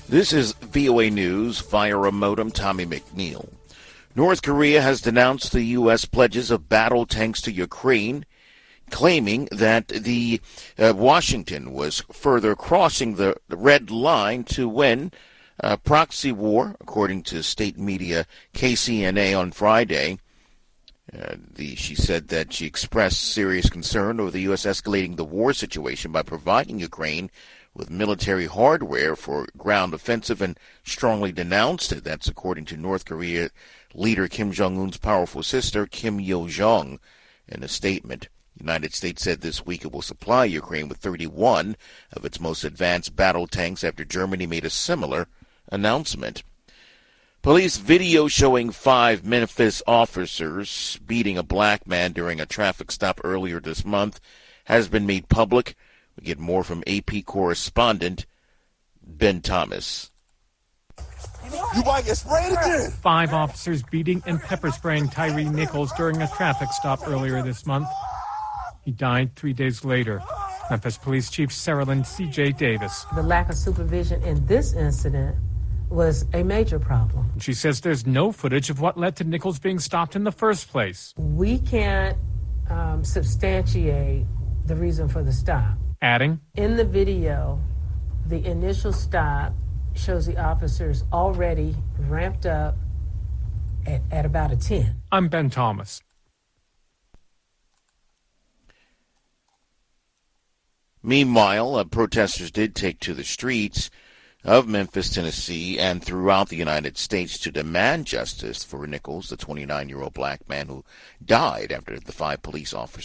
This is VOA News via remote. I'm Tommy McNeil. North Korea has denounced the U.S. pledges of battle tanks to Ukraine, claiming that the Washington was further crossing the red line to win a proxy war, according to state media KCNA on Friday. She said that she expressed serious concern over the U.S. escalating the war situation by providing Ukraine with military hardware for ground offensive and strongly denounced it. That's according to North Korea leader Kim Jong-un's powerful sister, Kim Yo-jong, in a statement. The United States said this week it will supply Ukraine with 31 of its most advanced battle tanks after Germany made a similar announcement. Police video showing 5 Memphis officers beating a black man during a traffic stop earlier this month has been made public. We get more from AP correspondent Ben Thomas. You might get sprayed again. 5 officers beating and pepper spraying Tyree Nichols during a traffic stop earlier this month. He died 3 days later. Memphis Police Chief Saralyn C.J. Davis. The lack of supervision in this incident was a major problem. She says there's no footage of what led to Nichols being stopped in the first place. We can't substantiate the reason for the stop. Adding, in the video, the initial stop shows the officers already ramped up at about a 10. I'm Ben Thomas. Meanwhile, protesters did take to the streets of Memphis, Tennessee, and throughout the United States to demand justice for Nichols, the 29-year-old black man who died after the 5 police officers